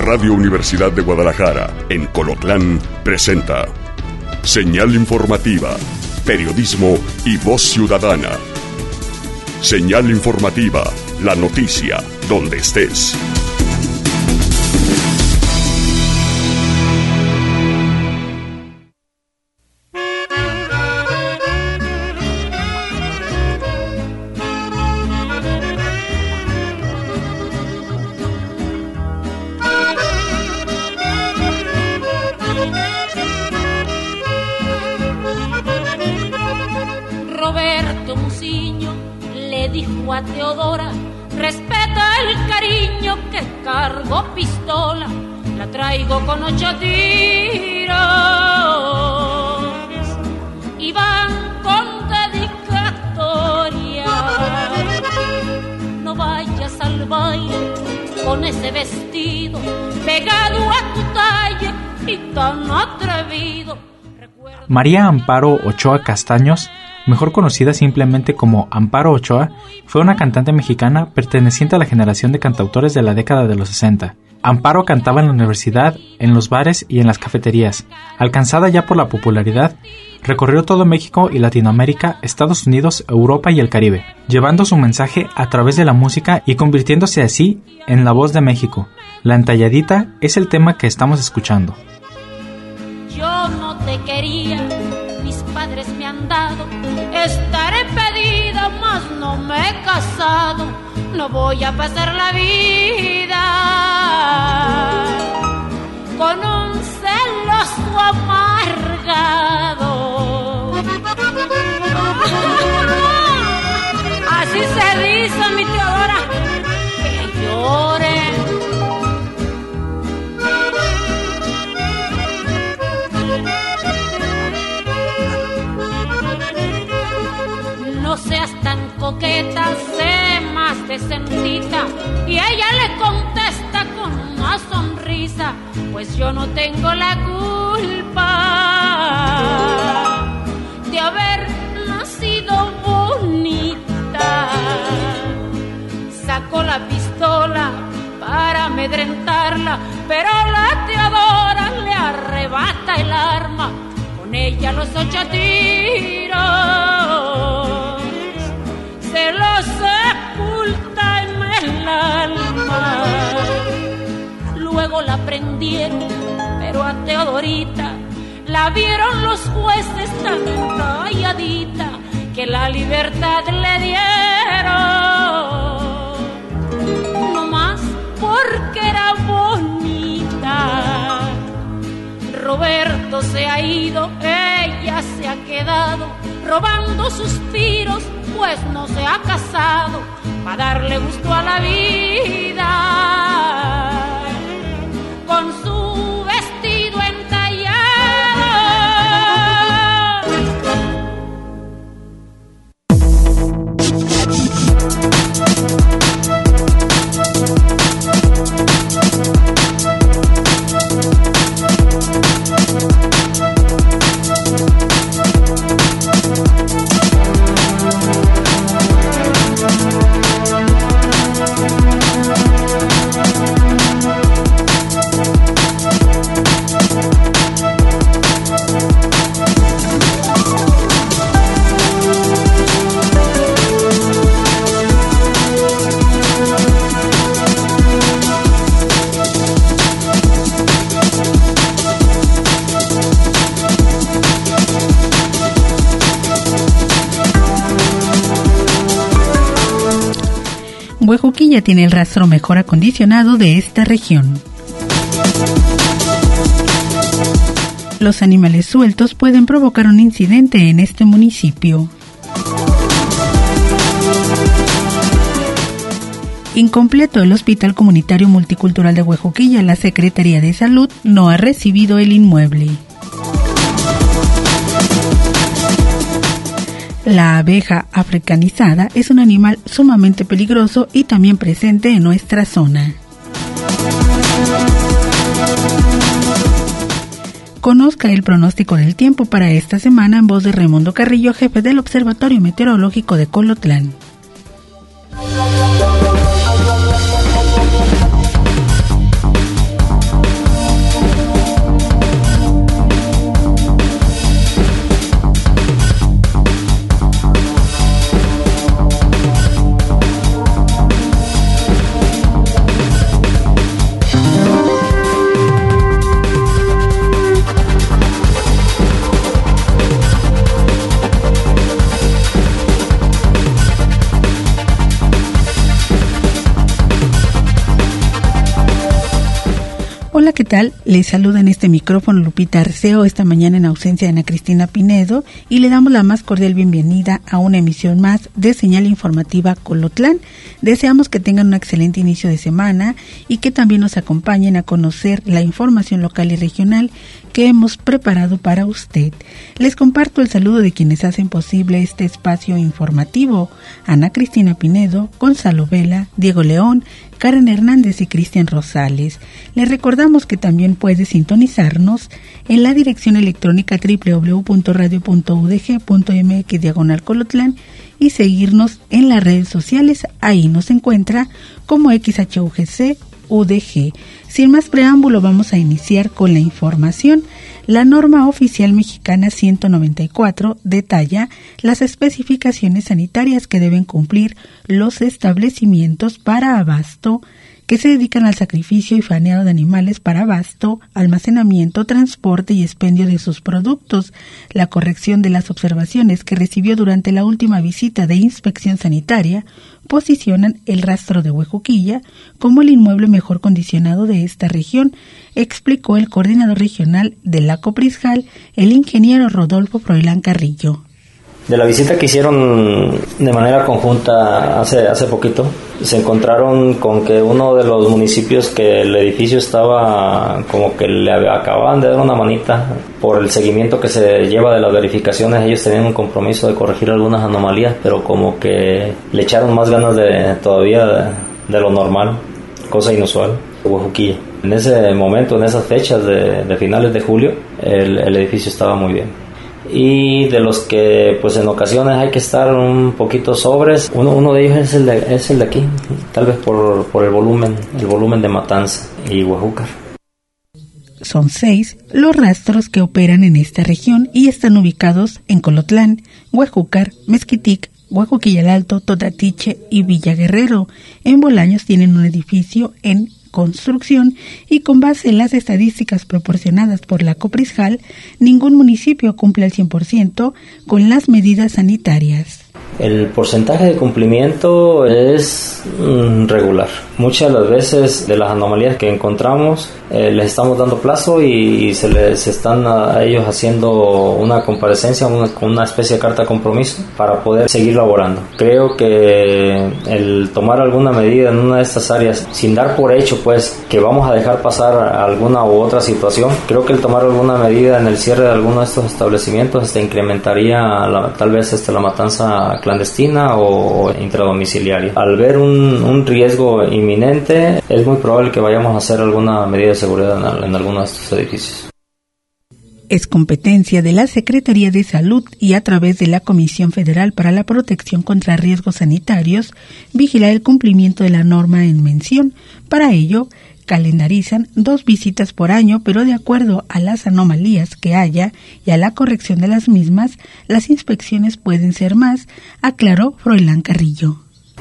Radio Universidad de Guadalajara, en Colotlán, presenta Señal Informativa, periodismo y voz ciudadana. Señal Informativa, la noticia, donde estés. A Teodora, respeta el cariño que cargo pistola, la traigo con 8 tiros y van con dedicatoria. No vayas al baile con ese vestido pegado a tu talla y tan atrevido. María Amparo Ochoa Castaños, mejor conocida simplemente como Amparo Ochoa, fue una cantante mexicana perteneciente a la generación de cantautores de la década de los 60. Amparo cantaba en la universidad, en los bares y en las cafeterías. Alcanzada ya por la popularidad, recorrió todo México y Latinoamérica, Estados Unidos, Europa y el Caribe, llevando su mensaje a través de la música y convirtiéndose así en la voz de México. La entalladita es el tema que estamos escuchando. Yo no te quería, mis padres me han dado, estaré pedida, mas no me he casado, no voy a pasar la vida con un celoso amargado. Así se dice, mi Teodora, que llore. No seas tan coqueta, sé más decentita. Y ella le contesta con una sonrisa, pues yo no tengo la culpa de haber nacido bonita. Sacó la pistola para amedrentarla, pero la Teodora le arrebata el arma, con ella los 8 tiros se lo sepulta en el alma. Luego la prendieron, pero a Teodorita la vieron los jueces tan calladita que la libertad le dieron, no más porque era bonita. Roberto se ha ido, ella se ha quedado robando suspiros, pues no se ha casado para darle gusto a la vida con su vestido entallado. Huejuquilla tiene el rastro mejor acondicionado de esta región. Los animales sueltos pueden provocar un incidente en este municipio. Incompleto el Hospital Comunitario Multicultural de Huejuquilla, la Secretaría de Salud no ha recibido el inmueble. La abeja africanizada es un animal sumamente peligroso y también presente en nuestra zona. Conozca el pronóstico del tiempo para esta semana en voz de Raimundo Carrillo, jefe del Observatorio Meteorológico de Colotlán. Hola, ¿qué tal? Les saluda en este micrófono Lupita Arceo, esta mañana en ausencia de Ana Cristina Pinedo, y le damos la más cordial bienvenida a una emisión más de Señal Informativa Colotlán. Deseamos que tengan un excelente inicio de semana y que también nos acompañen a conocer la información local y regional que hemos preparado para usted. Les comparto el saludo de quienes hacen posible este espacio informativo: Ana Cristina Pinedo, Gonzalo Vela, Diego León, Karen Hernández y Cristian Rosales. Les recordamos que también puede sintonizarnos en la dirección electrónica www.radio.udg.mx/Colotlán y seguirnos en las redes sociales. Ahí nos encuentra como XHUGC UDG. Sin más preámbulo, vamos a iniciar con la información. La norma oficial mexicana 194 detalla las especificaciones sanitarias que deben cumplir los establecimientos para abasto que se dedican al sacrificio y faenado de animales para abasto, almacenamiento, transporte y expendio de sus productos. La corrección de las observaciones que recibió durante la última visita de inspección sanitaria posicionan el rastro de Huejuquilla como el inmueble mejor condicionado de esta región, explicó el coordinador regional de la Coprisjal, el ingeniero Rodolfo Froilán Carrillo. De la visita que hicieron de manera conjunta hace poquito, se encontraron con que uno de los municipios que el edificio estaba como que le acababan de dar una manita por el seguimiento que se lleva de las verificaciones. Ellos tenían un compromiso de corregir algunas anomalías, pero como que le echaron más ganas todavía de lo normal, cosa inusual. Huejuquilla. En ese momento, en esas fechas de finales de julio, el edificio estaba muy bien. Y de los que pues en ocasiones hay que estar un poquito sobres, uno de ellos es el de aquí, tal vez por el volumen de Matanza y Huejúcar. Son 6 los rastros que operan en esta región y están ubicados en Colotlán, Huejúcar, Mezquitic, Huejuquilla el Alto, Totatiche y Villa Guerrero. En Bolaños tienen un edificio en construcción y con base en las estadísticas proporcionadas por la Coprisjal, ningún municipio cumple al 100% con las medidas sanitarias. El porcentaje de cumplimiento es regular. Muchas de las veces de las anomalías que encontramos les estamos dando plazo y se están a ellos haciendo una comparecencia, una especie de carta de compromiso para poder seguir laborando. Creo que el tomar alguna medida en una de estas áreas sin dar por hecho pues que vamos a dejar pasar alguna u otra situación, creo que el tomar alguna medida en el cierre de alguno de estos establecimientos incrementaría tal vez la matanza clandestina o intradomiciliaria. Al ver un riesgo inminente, es muy probable que vayamos a hacer alguna medida de seguridad en alguno de estos edificios. Es competencia de la Secretaría de Salud y a través de la Comisión Federal para la Protección contra Riesgos Sanitarios vigilar el cumplimiento de la norma en mención. Para ello, calendarizan 2 visitas por año, pero de acuerdo a las anomalías que haya y a la corrección de las mismas, las inspecciones pueden ser más, aclaró Froilán Carrillo.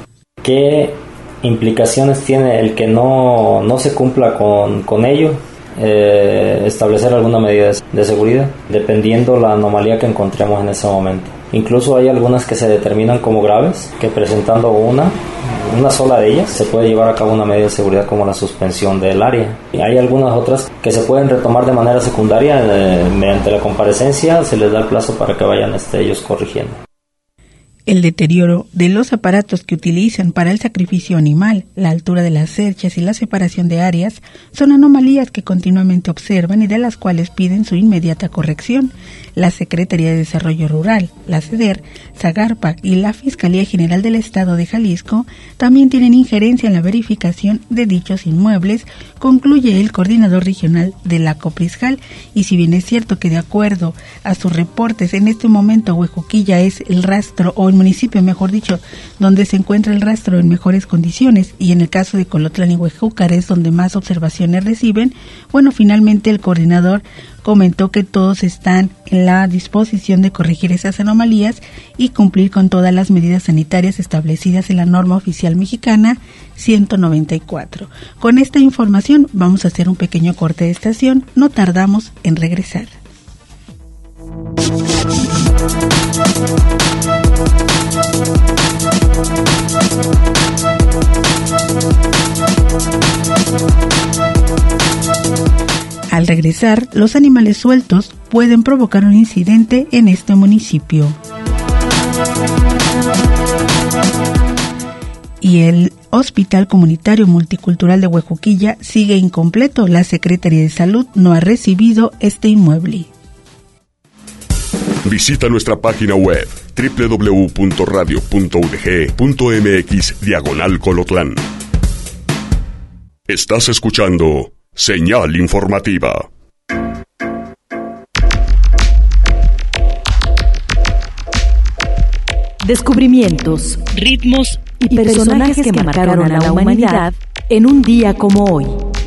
¿Qué implicaciones tiene el que no se cumpla con ello? Establecer alguna medida de seguridad, dependiendo la anomalía que encontremos en ese momento. Incluso hay algunas que se determinan como graves, que presentando una sola de ellas se puede llevar a cabo una medida de seguridad como la suspensión del área. Y hay algunas otras que se pueden retomar de manera secundaria, mediante la comparecencia se les da el plazo para que vayan ellos corrigiendo. El deterioro de los aparatos que utilizan para el sacrificio animal, la altura de las cerchas y la separación de áreas son anomalías que continuamente observan y de las cuales piden su inmediata corrección. La Secretaría de Desarrollo Rural, la SEDER, Zagarpa y la Fiscalía General del Estado de Jalisco también tienen injerencia en la verificación de dichos inmuebles, concluye el coordinador regional de la Coprisjal. Y si bien es cierto que de acuerdo a sus reportes en este momento Huejuquilla es el rastro o el municipio, mejor dicho, donde se encuentra el rastro en mejores condiciones, y en el caso de Colotlán y Huejúcar es donde más observaciones reciben, bueno, finalmente el coordinador comentó que todos están en la disposición de corregir esas anomalías y cumplir con todas las medidas sanitarias establecidas en la norma oficial mexicana 194. Con esta información vamos a hacer un pequeño corte de estación, no tardamos en regresar. Al regresar, los animales sueltos pueden provocar un incidente en este municipio. Y el Hospital Comunitario Multicultural de Huejuquilla sigue incompleto. La Secretaría de Salud no ha recibido este inmueble. Visita nuestra página web www.radio.udg.mx/Colotlán. Estás escuchando Señal Informativa. Descubrimientos, ritmos y personajes que marcaron a la humanidad en un día como hoy.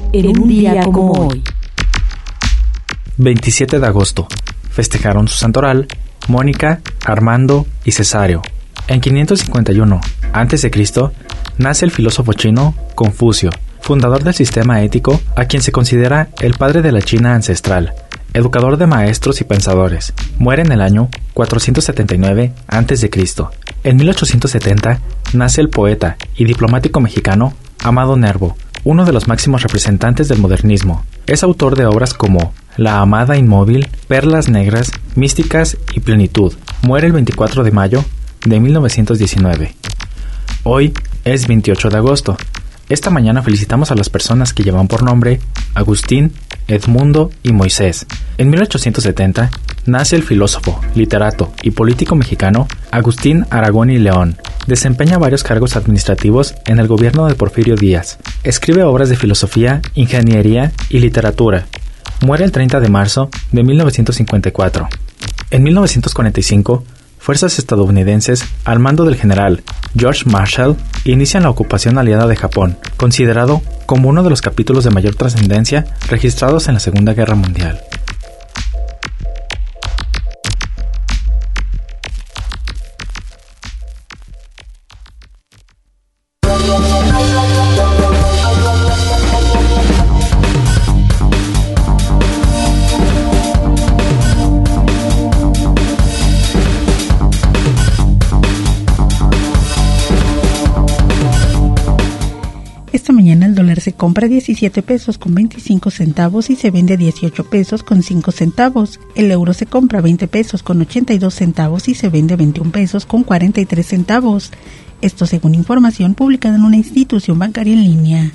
27 de agosto. Festejaron su santoral Mónica, Armando y Cesario. En 551 a.C. nace el filósofo chino Confucio, fundador del sistema ético, a quien se considera el padre de la China ancestral, educador de maestros y pensadores. Muere en el año 479 a.C. En 1870 nace el poeta y diplomático mexicano Amado Nervo, uno de los máximos representantes del modernismo. Es autor de obras como La amada inmóvil, Perlas negras, Místicas y Plenitud. Muere el 24 de mayo de 1919. Hoy es 28 de agosto. Esta mañana felicitamos a las personas que llevan por nombre Agustín, Edmundo y Moisés. En 1870 nace el filósofo, literato y político mexicano Agustín Aragón y León. Desempeña varios cargos administrativos en el gobierno de Porfirio Díaz. Escribe obras de filosofía, ingeniería y literatura. Muere el 30 de marzo de 1954. En 1945, fuerzas estadounidenses, al mando del general George Marshall, inician la ocupación aliada de Japón, considerado como uno de los capítulos de mayor trascendencia registrados en la Segunda Guerra Mundial. Esta mañana el dólar se compra 17 pesos con 25 centavos y se vende 18 pesos con 5 centavos. El euro se compra 20 pesos con 82 centavos y se vende 21 pesos con 43 centavos. Esto según información publicada en una institución bancaria en línea.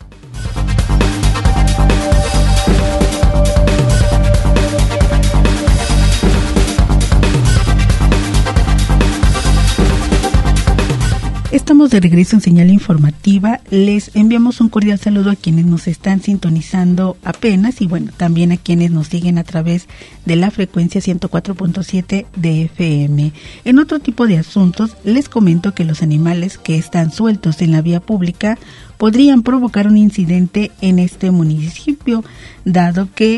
Estamos de regreso en Señal Informativa. Les enviamos un cordial saludo a quienes nos están sintonizando apenas y bueno, también a quienes nos siguen a través de la frecuencia 104.7 de FM. En otro tipo de asuntos, les comento que los animales que están sueltos en la vía pública podrían provocar un incidente en este municipio, dado que,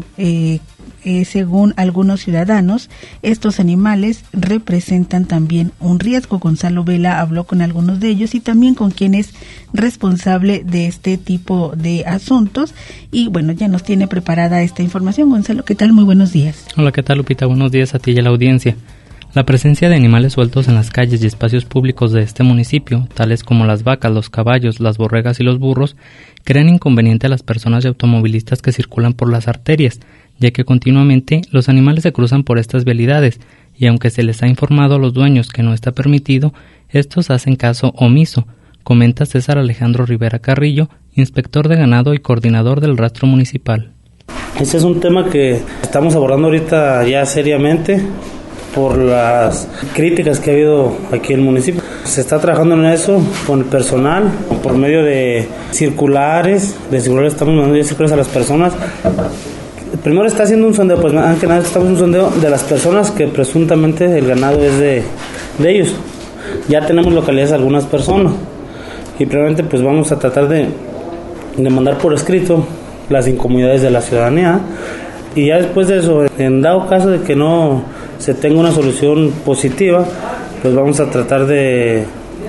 según algunos ciudadanos, estos animales representan también un riesgo. Gonzalo Vela habló con algunos de ellos y también con quien es responsable de este tipo de asuntos y bueno, ya nos tiene preparada esta información. Gonzalo, ¿qué tal? Muy buenos días. Hola, ¿qué tal, Lupita? Buenos días a ti y a la audiencia. La presencia de animales sueltos en las calles y espacios públicos de este municipio, tales como las vacas, los caballos, las borregas y los burros, crean inconveniente a las personas y automovilistas que circulan por las arterias, ya que continuamente los animales se cruzan por estas vialidades y aunque se les ha informado a los dueños que no está permitido, estos hacen caso omiso, comenta César Alejandro Rivera Carrillo, inspector de ganado y coordinador del rastro municipal. Este es un tema que estamos abordando ahorita ya seriamente por las críticas que ha habido aquí en el municipio. Se está trabajando en eso con el personal, por medio de circulares, estamos mandando ya circulares a las personas. Primero está haciendo un sondeo, pues antes que nada estamos haciendo un sondeo de las personas que presuntamente el ganado es de ellos. Ya tenemos localizadas algunas personas y probablemente pues vamos a tratar de mandar por escrito las incomodidades de la ciudadanía y ya después de eso, en dado caso de que no se tenga una solución positiva, pues vamos a tratar de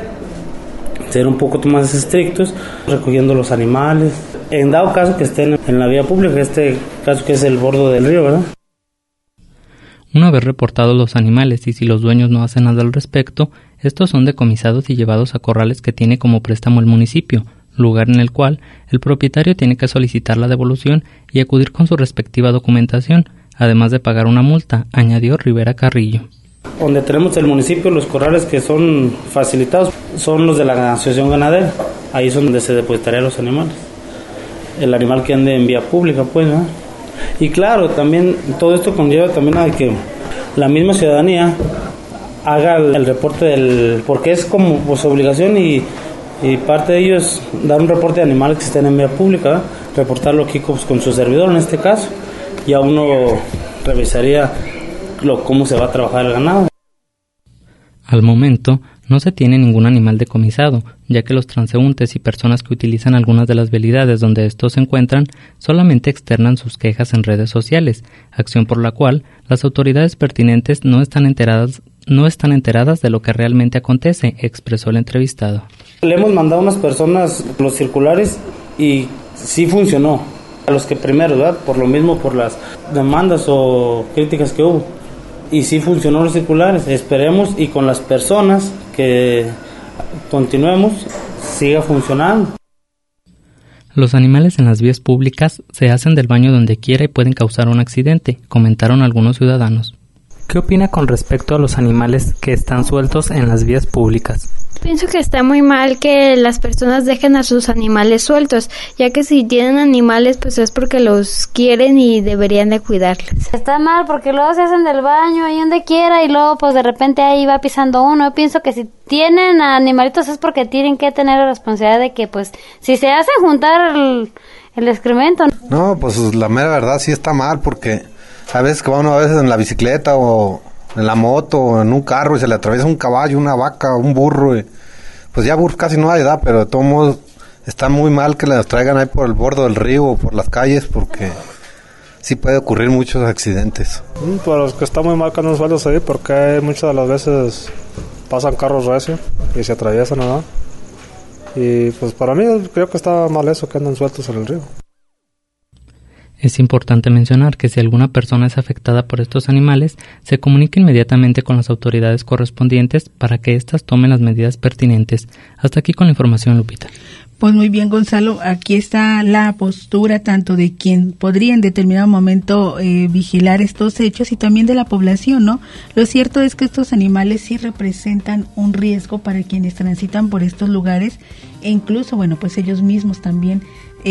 ser un poco más estrictos recogiendo los animales. En dado caso que estén en la vía pública, este caso que es el bordo del río, ¿verdad? Una vez reportados los animales y si los dueños no hacen nada al respecto, estos son decomisados y llevados a corrales que tiene como préstamo el municipio, lugar en el cual el propietario tiene que solicitar la devolución y acudir con su respectiva documentación, además de pagar una multa, añadió Rivera Carrillo. Donde tenemos el municipio, los corrales que son facilitados son los de la asociación ganadera. Ahí es donde se depositarían los animales. El animal que ande en vía pública, pues, ¿no? Y claro, también todo esto conlleva también a que la misma ciudadanía haga el reporte porque es como pues, obligación y parte de ello es dar un reporte de animales que estén en vía pública, ¿verdad? Reportarlo aquí con su servidor en este caso. Ya uno revisaría cómo se va a trabajar el ganado. Al momento, no se tiene ningún animal decomisado, ya que los transeúntes y personas que utilizan algunas de las vialidades donde estos se encuentran solamente externan sus quejas en redes sociales, acción por la cual las autoridades pertinentes no están enteradas de lo que realmente acontece, expresó el entrevistado. Le hemos mandado a unas personas los circulares y sí funcionó. A los que primero, ¿verdad? Por lo mismo, por las demandas o críticas que hubo. Y sí funcionó los circulares. Esperemos y con las personas que continuemos siga funcionando. Los animales en las vías públicas se hacen del baño donde quiera y pueden causar un accidente, comentaron algunos ciudadanos. ¿Qué opina con respecto a los animales que están sueltos en las vías públicas? Pienso que está muy mal que las personas dejen a sus animales sueltos, ya que si tienen animales pues es porque los quieren y deberían de cuidarlos. Está mal porque luego se hacen del baño ahí donde quiera y luego pues de repente ahí va pisando uno. Yo pienso que si tienen animalitos es porque tienen que tener la responsabilidad de que pues si se hace juntar el excremento. No, pues la mera verdad sí está mal porque a veces que va uno en la bicicleta o en la moto o en un carro y se le atraviesa un caballo, una vaca, un burro, pues ya burros casi no hay, ¿verdad? Pero de todos modos está muy mal que las traigan ahí por el borde del río o por las calles porque sí puede ocurrir muchos accidentes. Pues que está muy mal que anden sueltos ahí porque muchas de las veces pasan carros recios y se atraviesan, ¿verdad? Y pues para mí creo que está mal eso que anden sueltos en el río. Es importante mencionar que si alguna persona es afectada por estos animales, se comunique inmediatamente con las autoridades correspondientes para que éstas tomen las medidas pertinentes. Hasta aquí con la información, Lupita. Pues muy bien, Gonzalo, aquí está la postura tanto de quien podría en determinado momento vigilar estos hechos y también de la población, ¿no? Lo cierto es que estos animales sí representan un riesgo para quienes transitan por estos lugares e incluso, bueno, pues ellos mismos también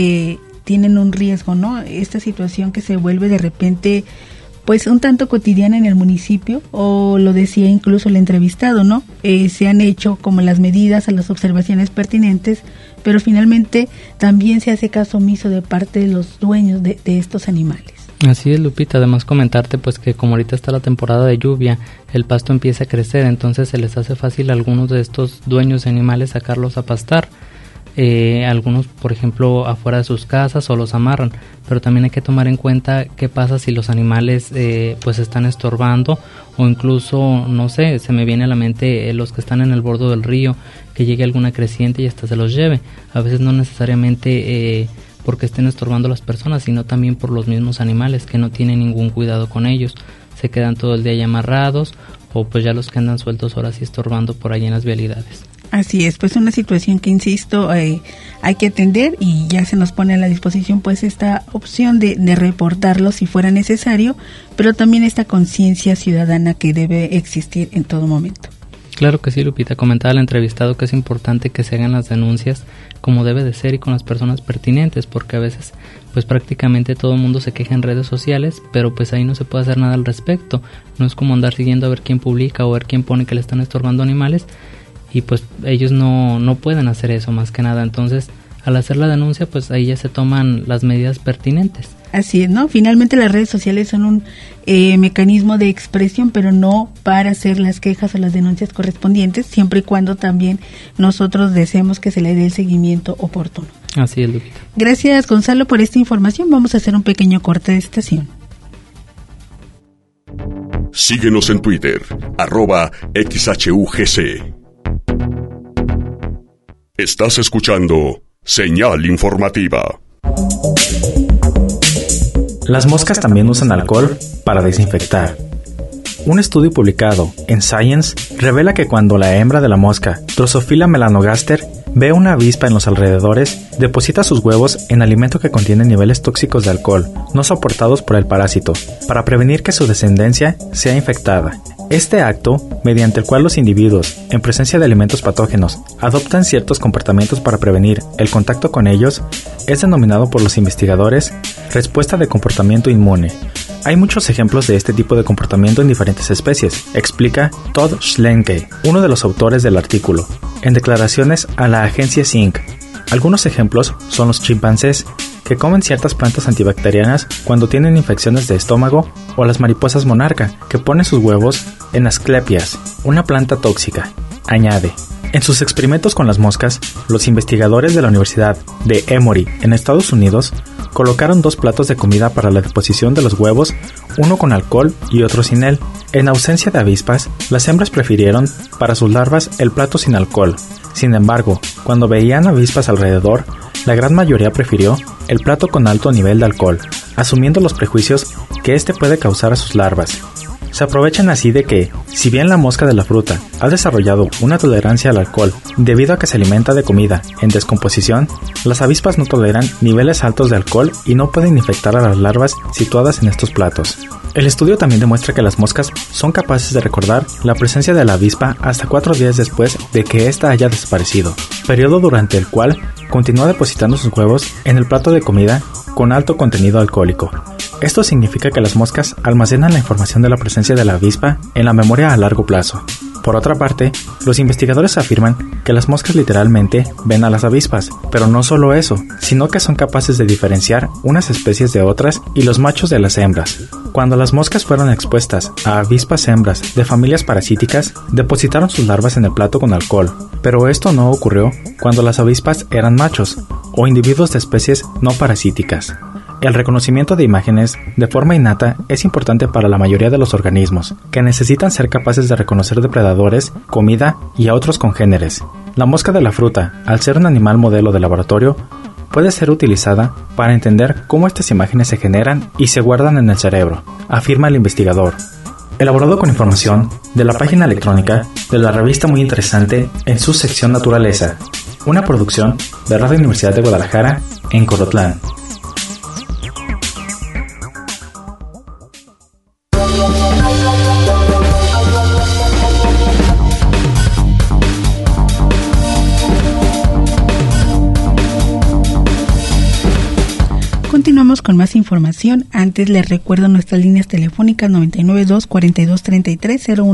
tienen un riesgo, ¿no? Esta situación que se vuelve de repente pues un tanto cotidiana en el municipio, o lo decía incluso el entrevistado, ¿no? Se han hecho como las medidas a las observaciones pertinentes, pero finalmente también se hace caso omiso de parte de los dueños de estos animales. Así es, Lupita, además comentarte pues que como ahorita está la temporada de lluvia, el pasto empieza a crecer, entonces se les hace fácil a algunos de estos dueños de animales sacarlos a pastar. Algunos, por ejemplo, afuera de sus casas o los amarran, pero también hay que tomar en cuenta qué pasa si los animales pues están estorbando o incluso, no sé, se me viene a la mente los que están en el borde del río, que llegue alguna creciente y hasta se los lleve. A veces no necesariamente porque estén estorbando las personas, sino también por los mismos animales que no tienen ningún cuidado con ellos, se quedan todo el día ahí amarrados o pues ya los que andan sueltos ahora sí estorbando por ahí en las vialidades. Así es, pues una situación que, insisto, hay que atender y ya se nos pone a la disposición pues esta opción de reportarlo si fuera necesario, pero también esta conciencia ciudadana que debe existir en todo momento. Claro que sí, Lupita, comentaba el entrevistado que es importante que se hagan las denuncias como debe de ser y con las personas pertinentes, porque a veces pues prácticamente todo el mundo se queja en redes sociales, pero pues ahí no se puede hacer nada al respecto, no es como andar siguiendo a ver quién publica o ver quién pone que le están estorbando animales, y pues ellos no pueden hacer eso más que nada. Entonces al hacer la denuncia pues ahí ya se toman las medidas pertinentes. Así es, ¿no? Finalmente las redes sociales son un mecanismo de expresión, pero no para hacer las quejas o las denuncias correspondientes, siempre y cuando también nosotros deseemos que se le dé el seguimiento oportuno. Así es, Lupita. Gracias, Gonzalo, por esta información. Vamos a hacer un pequeño corte de estación. Síguenos en Twitter, @XHUGC. Estás escuchando Señal Informativa. Las moscas también usan alcohol para desinfectar. Un estudio publicado en Science revela que cuando la hembra de la mosca Drosophila melanogaster ve una avispa en los alrededores, deposita sus huevos en alimento que contiene niveles tóxicos de alcohol, no soportados por el parásito, para prevenir que su descendencia sea infectada. Este acto, mediante el cual los individuos, en presencia de alimentos patógenos, adoptan ciertos comportamientos para prevenir el contacto con ellos, es denominado por los investigadores respuesta de comportamiento inmune. Hay muchos ejemplos de este tipo de comportamiento en diferentes especies, explica Todd Schlenke, uno de los autores del artículo, en declaraciones a la agencia Zinc. Algunos ejemplos son los chimpancés, que comen ciertas plantas antibacterianas cuando tienen infecciones de estómago, o las mariposas monarca, que ponen sus huevos en Asclepias, una planta tóxica. Añade, en sus experimentos con las moscas, los investigadores de la Universidad de Emory, en Estados Unidos, colocaron 2 platos de comida para la deposición de los huevos, uno con alcohol y otro sin él. En ausencia de avispas, las hembras prefirieron para sus larvas el plato sin alcohol. Sin embargo, cuando veían avispas alrededor, la gran mayoría prefirió el plato con alto nivel de alcohol, asumiendo los prejuicios que este puede causar a sus larvas. Se aprovechan así de que, si bien la mosca de la fruta ha desarrollado una tolerancia al alcohol debido a que se alimenta de comida en descomposición, las avispas no toleran niveles altos de alcohol y no pueden infectar a las larvas situadas en estos platos. El estudio también demuestra que las moscas son capaces de recordar la presencia de la avispa hasta 4 días después de que ésta haya desaparecido, periodo durante el cual continúa depositando sus huevos en el plato de comida con alto contenido alcohólico. Esto significa que las moscas almacenan la información de la presencia de la avispa en la memoria a largo plazo. Por otra parte, los investigadores afirman que las moscas literalmente ven a las avispas, pero no solo eso, sino que son capaces de diferenciar unas especies de otras y los machos de las hembras. Cuando las moscas fueron expuestas a avispas hembras de familias parasíticas, depositaron sus larvas en el plato con alcohol, pero esto no ocurrió cuando las avispas eran machos o individuos de especies no parasíticas. El reconocimiento de imágenes de forma innata es importante para la mayoría de los organismos, que necesitan ser capaces de reconocer depredadores, comida y a otros congéneres. La mosca de la fruta, al ser un animal modelo de laboratorio, puede ser utilizada para entender cómo estas imágenes se generan y se guardan en el cerebro, afirma el investigador. Elaborado con información de la página electrónica de la revista Muy Interesante en su sección Naturaleza, una producción de Radio Universidad de Guadalajara en Colotlán. Continuamos con más información. Antes les recuerdo nuestras líneas telefónicas 992-4233,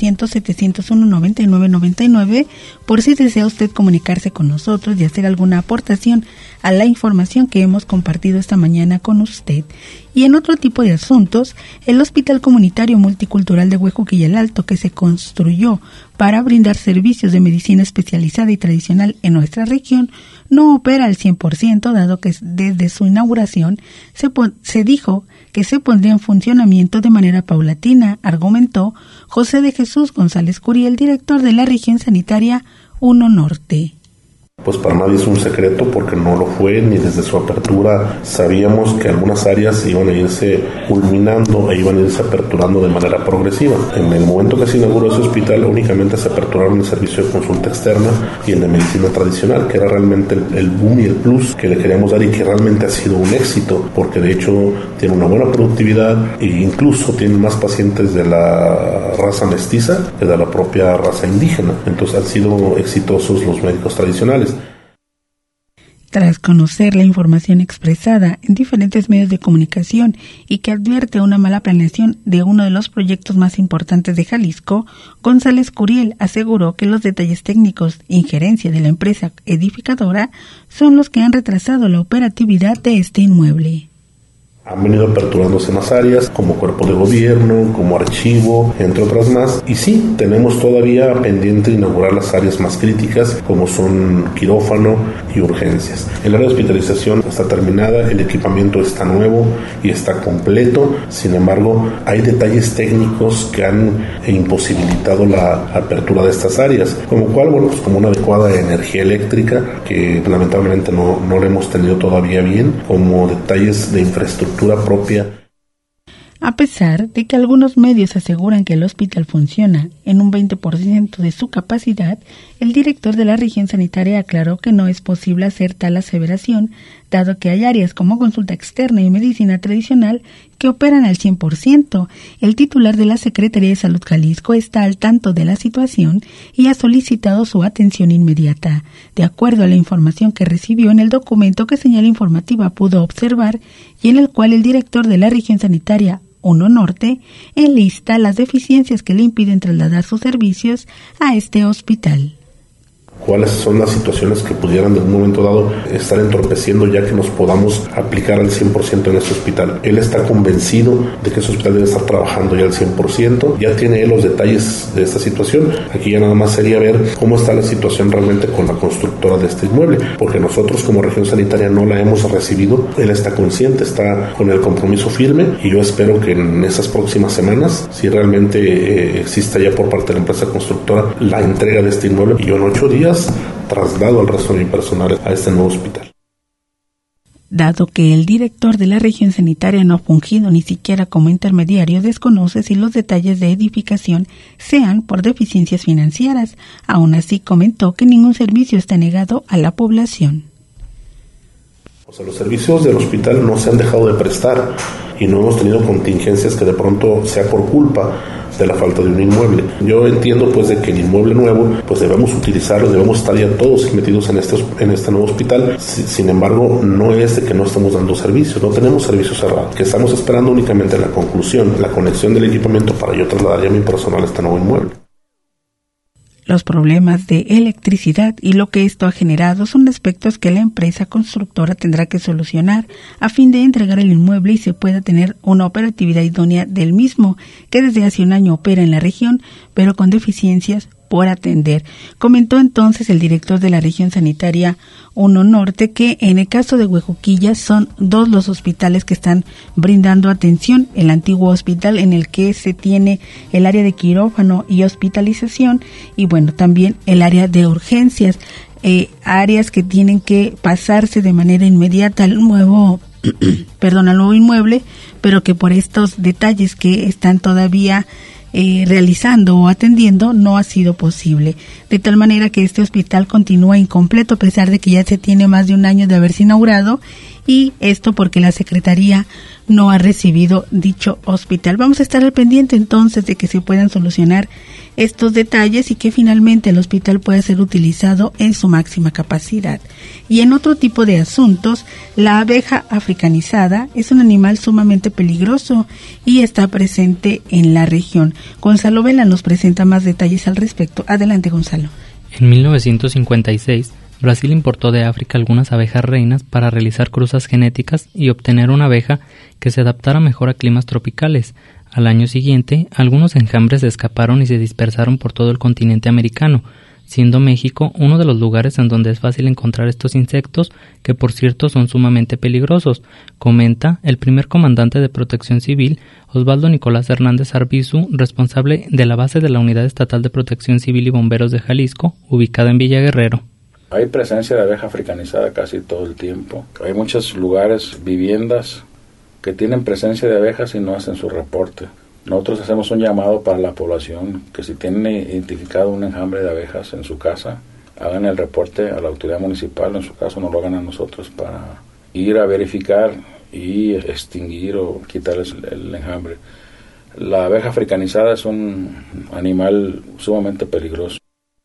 01800-701-9999, por si desea usted comunicarse con nosotros y hacer alguna aportación a la información que hemos compartido esta mañana con usted. Y en otro tipo de asuntos, el Hospital Comunitario Multicultural de Huejuque y el Alto, que se construyó para brindar servicios de medicina especializada y tradicional en nuestra región, no opera al 100%, dado que desde su inauguración se dijo que se pondría en funcionamiento de manera paulatina, argumentó José de Jesús González Curiel, director de la región sanitaria 1 Norte. Pues para nadie es un secreto, porque no lo fue, ni desde su apertura sabíamos que algunas áreas iban a irse culminando e iban a irse aperturando de manera progresiva. En el momento que se inauguró ese hospital, únicamente se aperturaron el servicio de consulta externa y el de medicina tradicional, que era realmente el boom y el plus que le queríamos dar, y que realmente ha sido un éxito, porque de hecho tiene una buena productividad e incluso tiene más pacientes de la raza mestiza que de la propia raza indígena. Entonces han sido exitosos los médicos tradicionales. Tras conocer la información expresada en diferentes medios de comunicación y que advierte una mala planeación de uno de los proyectos más importantes de Jalisco, González Curiel aseguró que los detalles técnicos e injerencia de la empresa edificadora son los que han retrasado la operatividad de este inmueble. Han venido aperturándose más áreas, como cuerpo de gobierno, como archivo, entre otras más. Y sí, tenemos todavía pendiente inaugurar las áreas más críticas, como son quirófano y urgencias. El área de hospitalización está terminada, el equipamiento está nuevo y está completo. Sin embargo, hay detalles técnicos que han imposibilitado la apertura de estas áreas, como cual, pues como una adecuada energía eléctrica, que lamentablemente no la hemos tenido todavía bien, como detalles de infraestructura propia. A pesar de que algunos medios aseguran que el hospital funciona en un 20% de su capacidad, el director de la región sanitaria aclaró que no es posible hacer tal aseveración, dado que hay áreas como consulta externa y medicina tradicional que operan al 100%. El titular de la Secretaría de Salud Jalisco está al tanto de la situación y ha solicitado su atención inmediata. De acuerdo a la información que recibió en el documento que Señal Informativa pudo observar y en el cual el director de la región sanitaria 1 Norte enlista las deficiencias que le impiden trasladar sus servicios a este hospital. ¿Cuáles son las situaciones que pudieran en un momento dado estar entorpeciendo ya que nos podamos aplicar al 100% en este hospital? Él está convencido de que ese hospital debe estar trabajando ya al 100%, ya tiene él los detalles de esta situación. Aquí ya nada más sería ver cómo está la situación realmente con la constructora de este inmueble, porque nosotros como región sanitaria no la hemos recibido. Él está consciente, está con el compromiso firme y yo espero que en esas próximas semanas, si realmente exista ya por parte de la empresa constructora la entrega de este inmueble, y yo en 8 días traslado al resto de mi personal a este nuevo hospital. Dado que el director de la región sanitaria no ha fungido ni siquiera como intermediario, desconoce si los detalles de edificación sean por deficiencias financieras. Aún así, comentó que ningún servicio está negado a la población. O sea, los servicios del hospital no se han dejado de prestar y no hemos tenido contingencias que de pronto sea por culpa de la falta de un inmueble. Yo entiendo pues de que el inmueble nuevo pues debemos utilizarlo, debemos estar ya todos metidos en este nuevo hospital. Sin embargo, no es de que no estamos dando servicios, no tenemos servicios cerrados, que estamos esperando únicamente la conclusión, la conexión del equipamiento para yo trasladar ya mi personal a este nuevo inmueble. Los problemas de electricidad y lo que esto ha generado son aspectos que la empresa constructora tendrá que solucionar a fin de entregar el inmueble y se pueda tener una operatividad idónea del mismo, que desde hace un año opera en la región, pero con deficiencias por atender. Comentó entonces el director de la región sanitaria 1 Norte que en el caso de Huejuquilla son 2 los hospitales que están brindando atención, el antiguo hospital en el que se tiene el área de quirófano y hospitalización y bueno, también el área de urgencias, áreas que tienen que pasarse de manera inmediata al nuevo inmueble, pero que por estos detalles que están todavía realizando o atendiendo no ha sido posible, de tal manera que este hospital continúa incompleto a pesar de que ya se tiene más de un año de haberse inaugurado, y esto porque la Secretaría no ha recibido dicho hospital. Vamos a estar al pendiente entonces de que se puedan solucionar estos detalles y que finalmente el hospital pueda ser utilizado en su máxima capacidad. Y en otro tipo de asuntos, la abeja africanizada es un animal sumamente peligroso y está presente en la región. Gonzalo Vela nos presenta más detalles al respecto. Adelante, Gonzalo. En 1956, Brasil importó de África algunas abejas reinas para realizar cruzas genéticas y obtener una abeja que se adaptara mejor a climas tropicales. Al año siguiente, algunos enjambres se escaparon y se dispersaron por todo el continente americano, siendo México uno de los lugares en donde es fácil encontrar estos insectos, que por cierto son sumamente peligrosos, comenta el primer comandante de Protección Civil, Osvaldo Nicolás Hernández Arbizu, responsable de la base de la Unidad Estatal de Protección Civil y Bomberos de Jalisco, ubicada en Villa Guerrero. Hay presencia de abeja africanizada casi todo el tiempo. Hay muchos lugares, viviendas, que tienen presencia de abejas y no hacen su reporte. Nosotros hacemos un llamado para la población que si tienen identificado un enjambre de abejas en su casa, hagan el reporte a la autoridad municipal, en su caso no lo hagan a nosotros, para ir a verificar y extinguir o quitarles el enjambre. La abeja africanizada es un animal sumamente peligroso.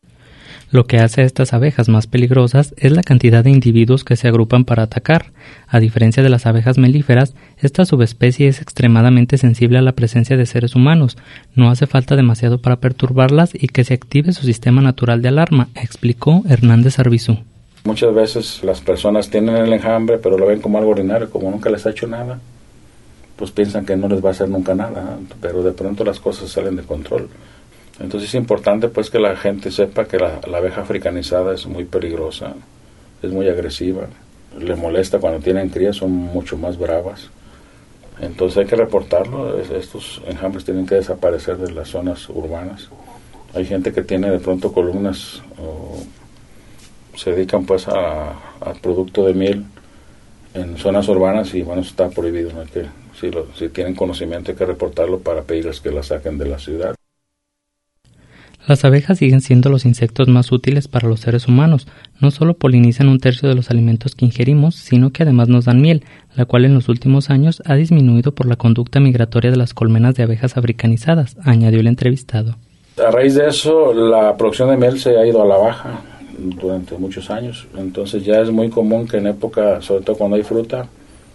Lo que hace a estas abejas más peligrosas es la cantidad de individuos que se agrupan para atacar. A diferencia de las abejas melíferas, esta subespecie es extremadamente sensible a la presencia de seres humanos. No hace falta demasiado para perturbarlas y que se active su sistema natural de alarma, explicó Hernández Arbizu. Muchas veces las personas tienen el enjambre, pero lo ven como algo ordinario, como nunca les ha hecho nada. Pues piensan que no les va a hacer nunca nada, pero de pronto las cosas salen de control. Entonces es importante pues que la gente sepa que la abeja africanizada es muy peligrosa, es muy agresiva, le molesta cuando tienen crías, son mucho más bravas. Entonces hay que reportarlo, estos enjambres tienen que desaparecer de las zonas urbanas. Hay gente que tiene de pronto columnas o se dedican pues a producto de miel en zonas urbanas y bueno, está prohibido, ¿no? Que si tienen conocimiento hay que reportarlo para pedirles que la saquen de la ciudad. Las abejas siguen siendo los insectos más útiles para los seres humanos. No solo polinizan 1/3 de los alimentos que ingerimos, sino que además nos dan miel, la cual en los últimos años ha disminuido por la conducta migratoria de las colmenas de abejas africanizadas, añadió el entrevistado. A raíz de eso, la producción de miel se ha ido a la baja durante muchos años. Entonces ya es muy común que en época, sobre todo cuando hay fruta,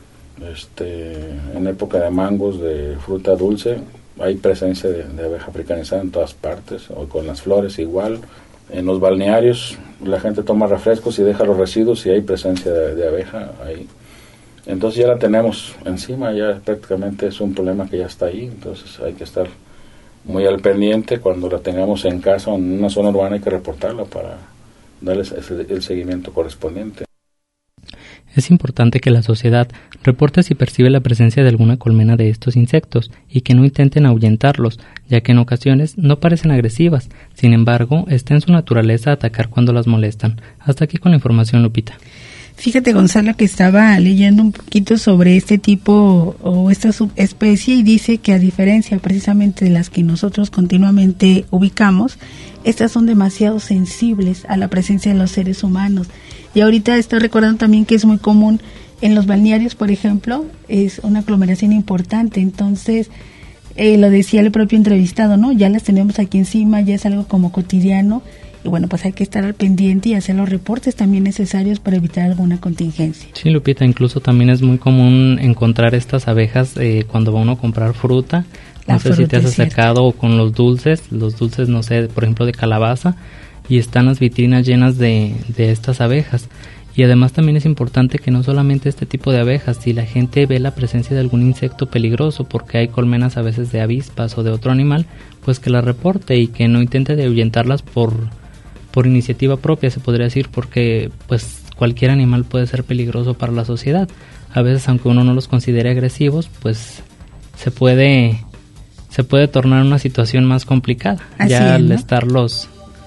en época de mangos, de fruta dulce, hay presencia de abeja africanizada en todas partes, o con las flores igual. En los balnearios la gente toma refrescos y deja los residuos y hay presencia de abeja ahí. Entonces ya la tenemos encima, ya prácticamente es un problema que ya está ahí, entonces hay que estar muy al pendiente. Cuando la tengamos en casa o en una zona urbana hay que reportarla para darles el seguimiento correspondiente. Es importante que la sociedad reporte si percibe la presencia de alguna colmena de estos insectos y que no intenten ahuyentarlos, ya que en ocasiones no parecen agresivas. Sin embargo, está en su naturaleza atacar cuando las molestan. Hasta aquí con la información, Lupita. Fíjate, Gonzalo, que estaba leyendo un poquito sobre este tipo o esta subespecie y dice que a diferencia precisamente de las que nosotros continuamente ubicamos, estas son demasiado sensibles a la presencia de los seres humanos. Y ahorita estoy recordando también que es muy común en los balnearios, por ejemplo, es una aglomeración importante. Entonces, lo decía el propio entrevistado, ¿no? Ya las tenemos aquí encima, ya es algo como cotidiano. Y bueno, pues hay que estar al pendiente y hacer los reportes también necesarios para evitar alguna contingencia. Sí, Lupita, incluso también es muy común encontrar estas abejas cuando va uno a comprar fruta. No sé si te has acercado con los dulces, no sé, por ejemplo de calabaza, y están las vitrinas llenas de estas abejas. Y además también es importante que no solamente este tipo de abejas, si la gente ve la presencia de algún insecto peligroso, porque hay colmenas a veces de avispas o de otro animal, pues que la reporte y que no intente de ahuyentarlas por iniciativa propia, se podría decir, porque pues cualquier animal puede ser peligroso para la sociedad. A veces, aunque uno no los considere agresivos, pues se puede tornar una situación más complicada. Así ya es, ¿no? Al estarlos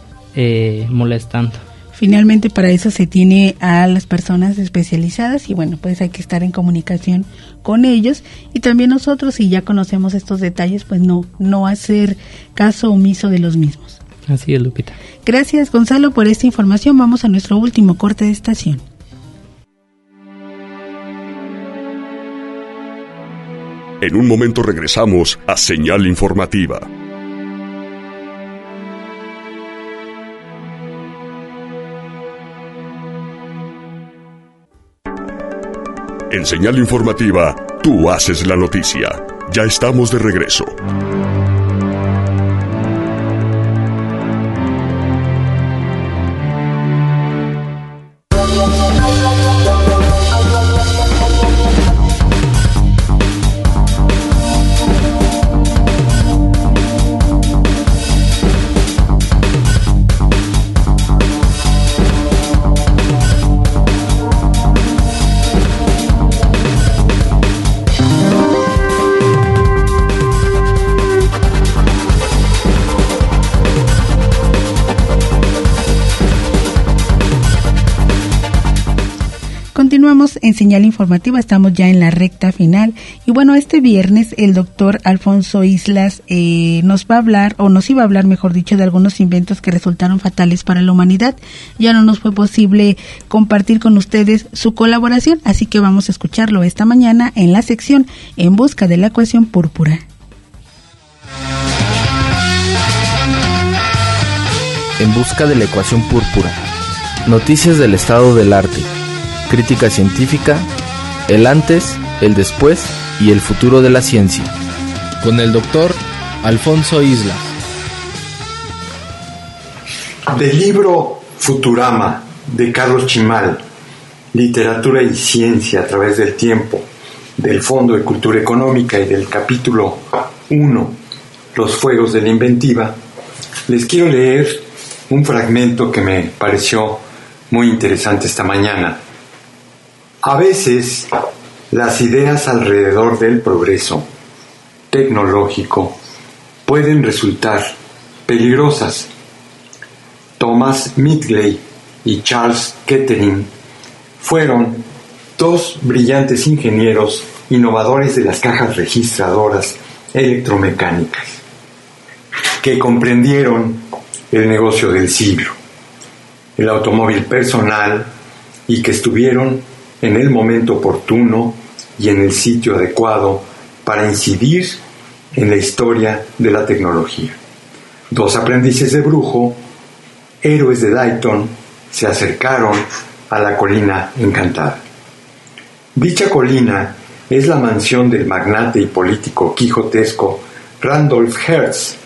molestando. Finalmente, para eso se tiene a las personas especializadas y bueno, pues hay que estar en comunicación con ellos y también nosotros, si ya conocemos estos detalles, pues no hacer caso omiso de los mismos. Así es, Lupita. Gracias, Gonzalo, por esta información. Vamos a nuestro último corte de estación. En un momento regresamos a Señal Informativa. En Señal Informativa, tú haces la noticia. Ya estamos de regreso. Continuamos en Señal Informativa, estamos ya en la recta final y bueno, este viernes el doctor Alfonso Islas nos iba a hablar, mejor dicho, de algunos inventos que resultaron fatales para la humanidad. Ya no nos fue posible compartir con ustedes su colaboración, así que vamos a escucharlo esta mañana en la sección En Busca de la Ecuación Púrpura. En Busca de la Ecuación Púrpura. Noticias del estado del arte. Crítica científica, el antes, el después y el futuro de la ciencia. Con el doctor Alfonso Islas. Del libro Futurama de Carlos Chimal, Literatura y Ciencia a través del tiempo, del Fondo de Cultura Económica y del capítulo 1, Los Fuegos de la Inventiva, les quiero leer un fragmento que me pareció muy interesante esta mañana. A veces, las ideas alrededor del progreso tecnológico pueden resultar peligrosas. Thomas Midgley y Charles Kettering fueron dos brillantes ingenieros innovadores de las cajas registradoras electromecánicas, que comprendieron el negocio del siglo, el automóvil personal, y que estuvieron en el momento oportuno y en el sitio adecuado para incidir en la historia de la tecnología. Dos aprendices de brujo, héroes de Dayton, se acercaron a la colina encantada. Dicha colina es la mansión del magnate y político quijotesco Randolph Hearst.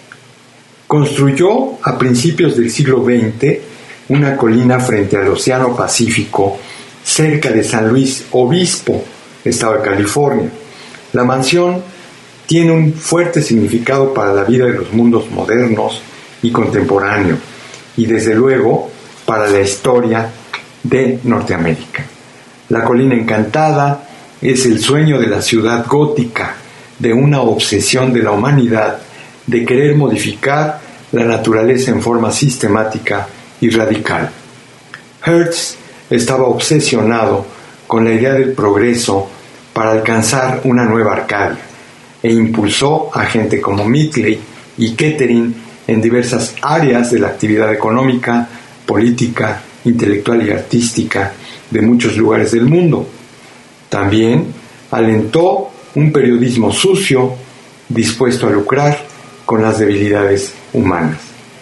Construyó a principios del siglo XX una colina frente al Océano Pacífico, cerca de San Luis Obispo, estado de California. La mansión tiene un fuerte significado para la vida de los mundos modernos y contemporáneo, y desde luego para la historia de Norteamérica. La colina encantada es el sueño de la ciudad gótica, de una obsesión de la humanidad de querer modificar la naturaleza en forma sistemática y radical. Hearst estaba obsesionado con la idea del progreso para alcanzar una nueva Arcadia, e impulsó a gente como Mittley y Kettering en diversas áreas de la actividad económica, política, intelectual y artística de muchos lugares del mundo. También alentó un periodismo sucio, dispuesto a lucrar con las debilidades humanas.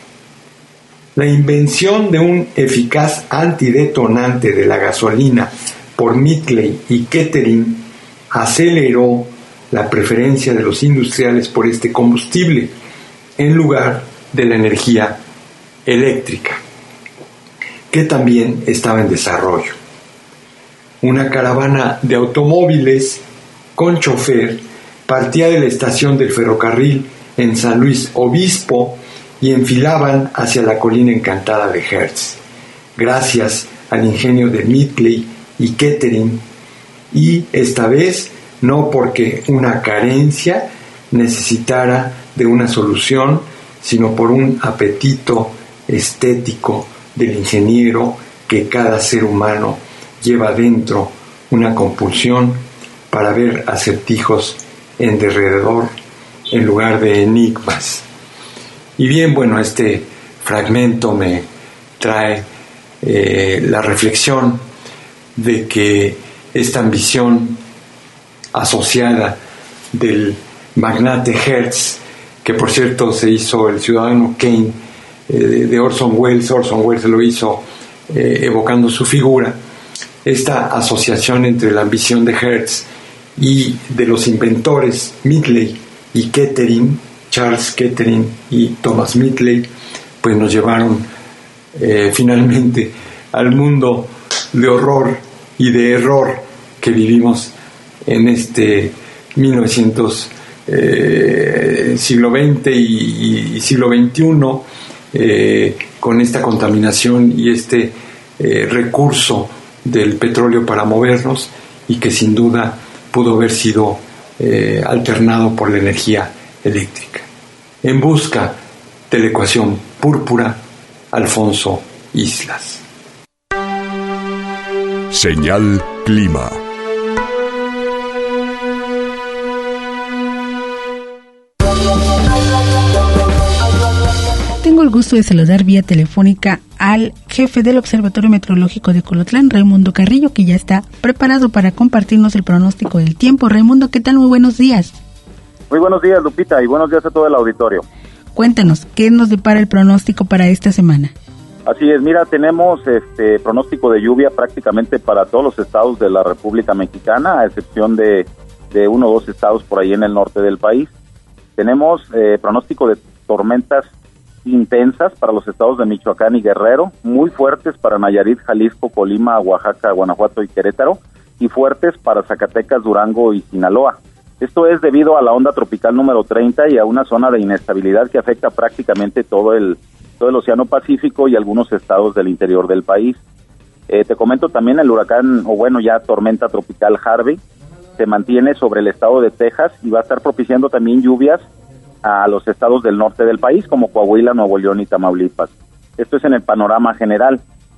La invención de un eficaz antidetonante de la gasolina por Mittley y Kettering aceleró la preferencia de los industriales por este combustible en lugar de la energía eléctrica, que también estaba en desarrollo. Una caravana de automóviles con chofer partía de la estación del ferrocarril en San Luis Obispo y enfilaban hacia la colina encantada de Hearst, gracias al ingenio de Mittley y Kettering, y esta vez no porque una carencia necesitara de una solución, sino por un apetito estético del ingeniero que cada ser humano lleva dentro, una compulsión para ver acertijos en derredor en lugar de enigmas. Y bien, bueno, este fragmento me trae la reflexión de que esta ambición asociada del magnate Hearst, que por cierto se hizo el ciudadano Kane de Orson Welles lo hizo evocando su figura, esta asociación entre la ambición de Hearst y de los inventores Mittley y Kettering, Charles Kettering y Thomas Mittley, pues nos llevaron finalmente al mundo de horror y de error que vivimos en este siglo XX y siglo XXI, con esta contaminación y este recurso del petróleo para movernos, y que sin duda pudo haber sido alternado por la energía eléctrica. En busca de la ecuación púrpura, Alfonso Islas. Señal Clima. Tengo el gusto de saludar vía telefónica al jefe del Observatorio Meteorológico de Colotlán, Raimundo Carrillo, que ya está preparado para compartirnos el pronóstico del tiempo. Raimundo, ¿qué tal? Muy buenos días. Muy buenos días, Lupita, y buenos días a todo el auditorio. Cuéntanos, ¿qué nos depara el pronóstico para esta semana? Así es, mira, tenemos pronóstico de lluvia prácticamente para todos los estados de la República Mexicana, a excepción de uno o dos estados por ahí en el norte del país. Tenemos pronóstico de tormentas intensas para los estados de Michoacán y Guerrero, muy fuertes para Nayarit, Jalisco, Colima, Oaxaca, Guanajuato y Querétaro, y fuertes para Zacatecas, Durango y Sinaloa. Esto es debido a la onda tropical número 30 y a una zona de inestabilidad que afecta prácticamente todo el Océano Pacífico y algunos estados del interior del país. Te comento también el huracán, ya tormenta tropical Harvey, se mantiene sobre el estado de Texas y va a estar propiciando también lluvias a los estados del norte del país, como Coahuila, Nuevo León y Tamaulipas. Esto es en el panorama general.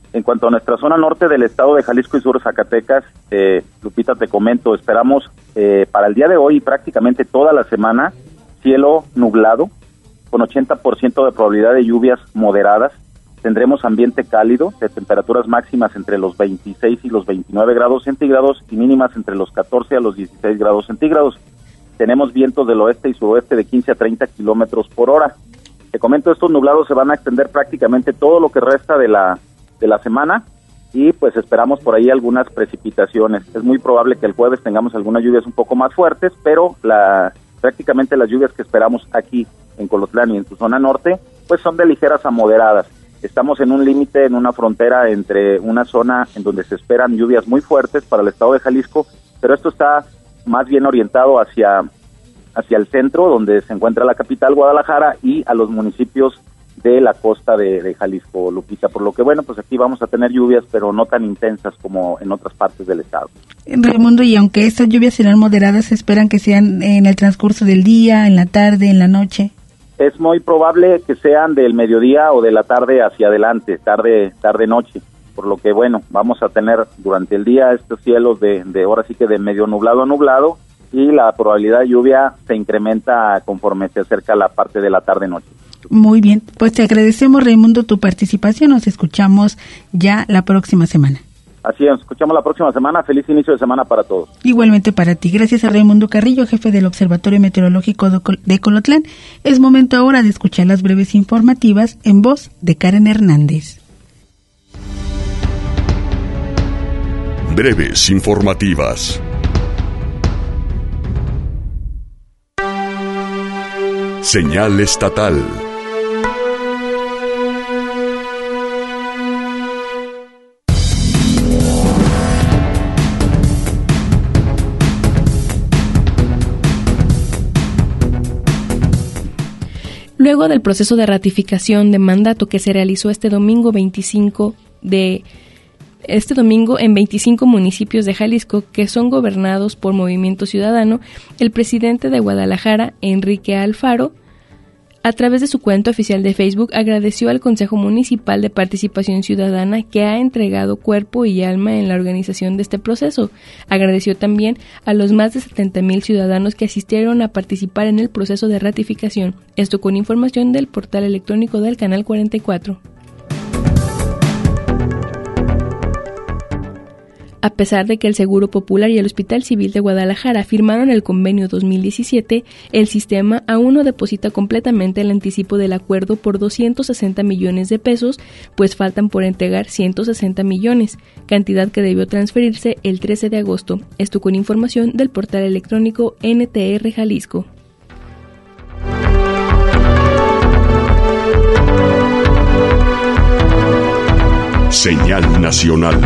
En cuanto a nuestra zona norte del estado de Jalisco y sur de Zacatecas, Lupita, te comento, esperamos para el día de hoy y prácticamente toda la semana, cielo nublado, con 80% de probabilidad de lluvias moderadas. Tendremos ambiente cálido, de temperaturas máximas entre los 26 y los 29 grados centígrados y mínimas entre los 14 a los 16 grados centígrados. Tenemos vientos del oeste y suroeste de 15 a 30 kilómetros por hora. Te comento, estos nublados se van a extender prácticamente todo lo que resta de la semana y pues esperamos por ahí algunas precipitaciones. Es muy probable que el jueves tengamos algunas lluvias un poco más fuertes, pero prácticamente las lluvias que esperamos aquí en Colotlán y en su zona norte pues son de ligeras a moderadas. Estamos en un límite, en una frontera entre una zona en donde se esperan lluvias muy fuertes para el estado de Jalisco, pero esto está más bien orientado hacia el centro, donde se encuentra la capital, Guadalajara, y a los municipios de la costa de Jalisco, Lupita. Por lo que, bueno, pues aquí vamos a tener lluvias, pero no tan intensas como en otras partes del estado. Raimundo, y aunque estas lluvias serán moderadas, ¿se esperan que sean en el transcurso del día, en la tarde, en la noche? Es muy probable que sean del mediodía o de la tarde hacia adelante, tarde-noche. Por lo que, bueno, vamos a tener durante el día estos cielos de ahora sí que de medio nublado a nublado, y la probabilidad de lluvia se incrementa conforme se acerca la parte de la tarde-noche. Muy bien, pues te agradecemos, Raimundo, tu participación. Nos escuchamos ya la próxima semana. Así es, nos escuchamos la próxima semana. Feliz inicio de semana para todos. Igualmente para ti. Gracias a Raimundo Carrillo, jefe del Observatorio Meteorológico de Colotlán. Es momento ahora de escuchar las breves informativas en voz de Karen Hernández. Breves informativas. Señal estatal. Luego del proceso de ratificación de mandato que se realizó este domingo en 25 municipios de Jalisco que son gobernados por Movimiento Ciudadano, el presidente de Guadalajara, Enrique Alfaro, a través de su cuenta oficial de Facebook, agradeció al Consejo Municipal de Participación Ciudadana que ha entregado cuerpo y alma en la organización de este proceso. Agradeció también a los más de 70,000 ciudadanos que asistieron a participar en el proceso de ratificación. Esto con información del portal electrónico del Canal 44. A pesar de que el Seguro Popular y el Hospital Civil de Guadalajara firmaron el convenio 2017, el sistema aún no deposita completamente el anticipo del acuerdo por 260 millones de pesos, pues faltan por entregar 160 millones, cantidad que debió transferirse el 13 de agosto. Esto con información del portal electrónico NTR Jalisco. Señal nacional.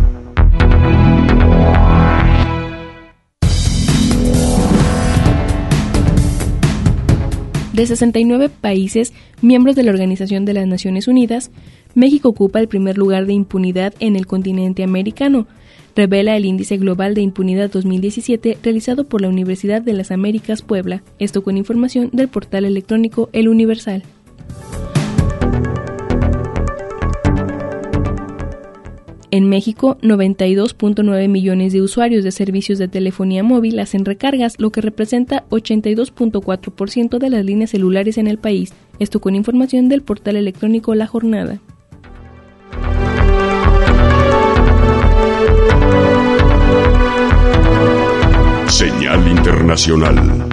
De 69 países miembros de la Organización de las Naciones Unidas, México ocupa el primer lugar de impunidad en el continente americano, revela el Índice Global de Impunidad 2017 realizado por la Universidad de las Américas Puebla, esto con información del portal electrónico El Universal. En México, 92.9 millones de usuarios de servicios de telefonía móvil hacen recargas, lo que representa 82.4% de las líneas celulares en el país. Esto con información del portal electrónico La Jornada. Señal internacional.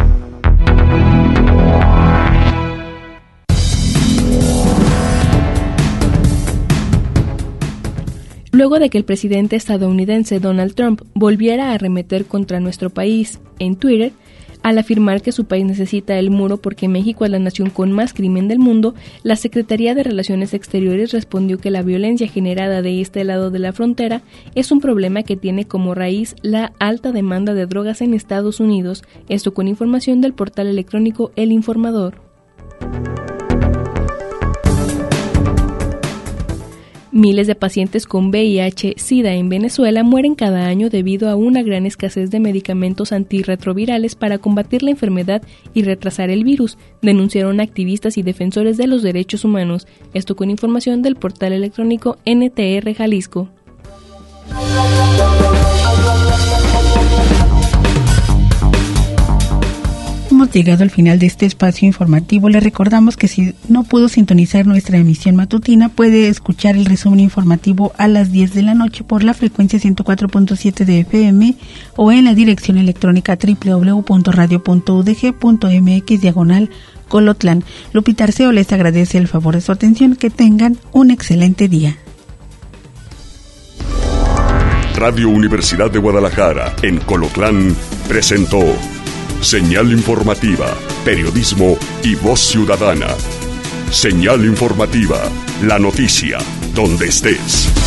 Luego de que el presidente estadounidense Donald Trump volviera a arremeter contra nuestro país en Twitter, al afirmar que su país necesita el muro porque México es la nación con más crimen del mundo, la Secretaría de Relaciones Exteriores respondió que la violencia generada de este lado de la frontera es un problema que tiene como raíz la alta demanda de drogas en Estados Unidos, esto con información del portal electrónico El Informador. Miles de pacientes con VIH-Sida en Venezuela mueren cada año debido a una gran escasez de medicamentos antirretrovirales para combatir la enfermedad y retrasar el virus, denunciaron activistas y defensores de los derechos humanos. Esto con información del portal electrónico NTR Jalisco. Hemos llegado al final de este espacio informativo. Le recordamos que si no pudo sintonizar nuestra emisión matutina, puede escuchar el resumen informativo a las 10 de la noche por la frecuencia 104.7 de FM o en la dirección electrónica www.radio.udg.mx/Colotlán. Lupita Arceo les agradece el favor de su atención. Que tengan un excelente día. Radio Universidad de Guadalajara, en Colotlán, presentó Señal Informativa, Periodismo y Voz Ciudadana. Señal Informativa, la noticia, donde estés.